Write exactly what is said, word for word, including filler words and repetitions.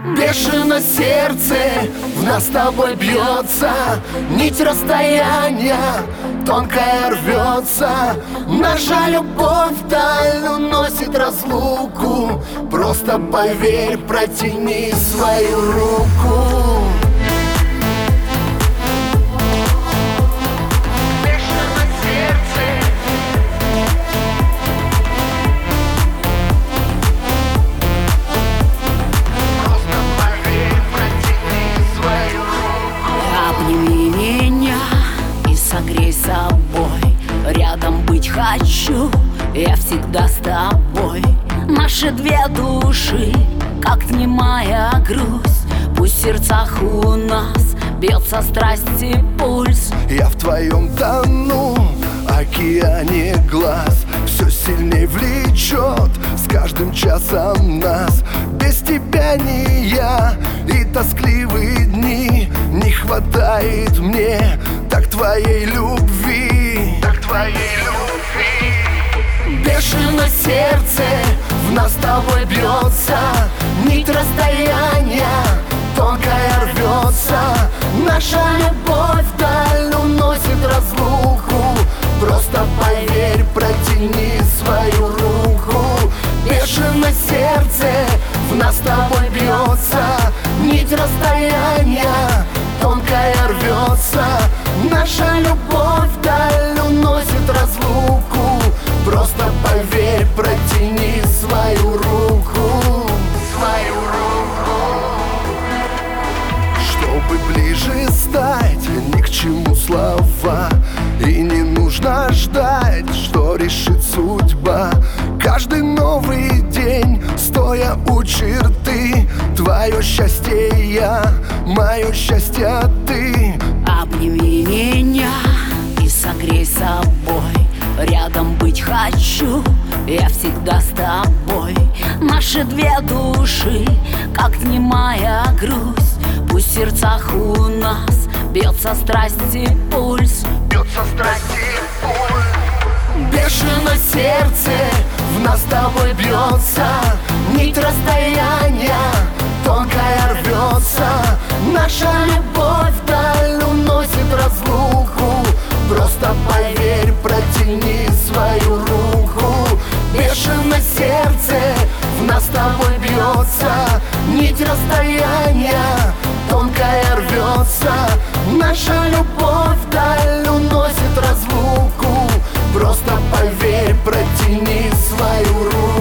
Бешено сердце в нас с тобой бьется, нить расстояния тонкая рвется. Наша любовь вдаль уносит разлуку. Просто поверь, протяни свою руку. Согрей собой, рядом быть хочу, я всегда с тобой. Наши две души, как немая грусть, пусть в сердцах у нас бьется страсть и пульс. Я в твоем тону, океане глаз, все сильней влечет с каждым часом нас. Без тебя не я, и тоскливые дни не хватает мне так твоей любви, так твоей любви. Бешено сердце в нас с тобой бьется, нить расстояния тонкая рвется. Наша любовь вдаль уносит разлуку. Просто поверь, протяни свою руку. Бешено сердце в нас с тобой бьется, нить расстояния тонкая рвется. Наша любовь вдаль уносит разлуку. Просто поверь, протяни свою руку. Свою руку. Чтобы ближе стать, ни к чему слова, и не нужно ждать, что решит судьба. Каждый новый день, стоя у черты, твое счастье я, мое счастье ты. Обними меня и согрей собой, рядом быть хочу, я всегда с тобой. Наши две души, как немая грусть, пусть в сердцах у нас бьется страсть и пульс. Бьется страсть и пульс. Бешено сердце в нас с тобой бьется, нить расстояния тонкая рвется. Наша любовь вдаль уносит разлуку. Просто поверь, протяни свою руку. Бешено сердце в нас с тобой бьется, нить расстояния тонкая рвется. Наша любовь вдаль уносит разлуку. Просто поверь, протяни свою руку.